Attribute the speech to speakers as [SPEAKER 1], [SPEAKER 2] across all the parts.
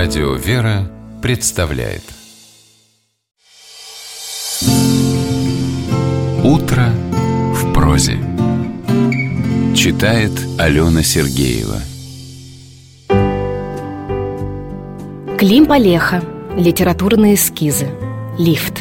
[SPEAKER 1] Радио «Вера» представляет «Утро в прозе». Читает Алена Сергеева.
[SPEAKER 2] Клим Полеха. Литературные эскизы. Лифт.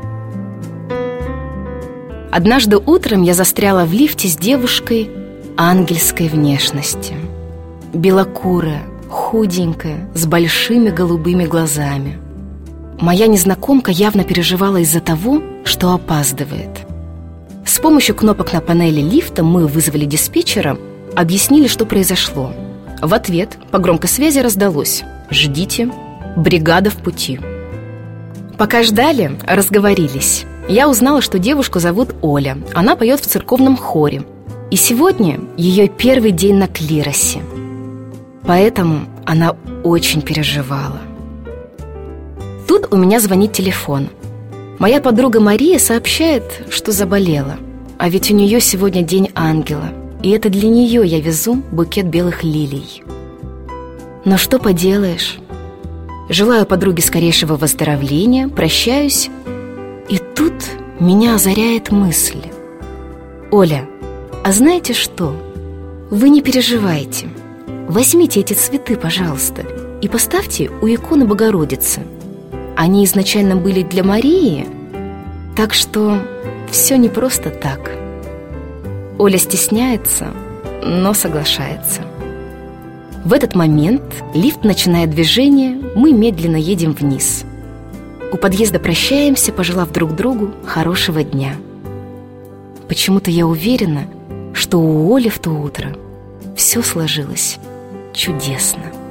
[SPEAKER 2] Однажды утром я застряла в лифте с девушкой ангельской внешности. Белокурая, худенькая, с большими голубыми глазами. Моя незнакомка явно переживала из-за того, что опаздывает. С помощью кнопок на панели лифта мы вызвали диспетчера, объяснили, что произошло. В ответ по громкой связи раздалось: «Ждите, бригада в пути». Пока ждали, разговорились. Я узнала, что девушку зовут Оля. Она поет в церковном хоре. И сегодня ее первый день на клиросе. Поэтому она очень переживала. Тут у меня звонит телефон. Моя подруга Мария сообщает, что заболела. А ведь у нее сегодня день ангела. И это для нее я везу букет белых лилий. Но что поделаешь? Желаю подруге скорейшего выздоровления, прощаюсь. И тут меня озаряет мысль: «Оля, а знаете что? Вы не переживайте. Возьмите эти цветы, пожалуйста, и поставьте у иконы Богородицы. Они изначально были для Марии, так что все не просто так». Оля стесняется, но соглашается. В этот момент лифт начинает движение, мы медленно едем вниз. У подъезда прощаемся, пожелав друг другу хорошего дня. Почему-то я уверена, что у Оли в то утро все сложилось чудесно.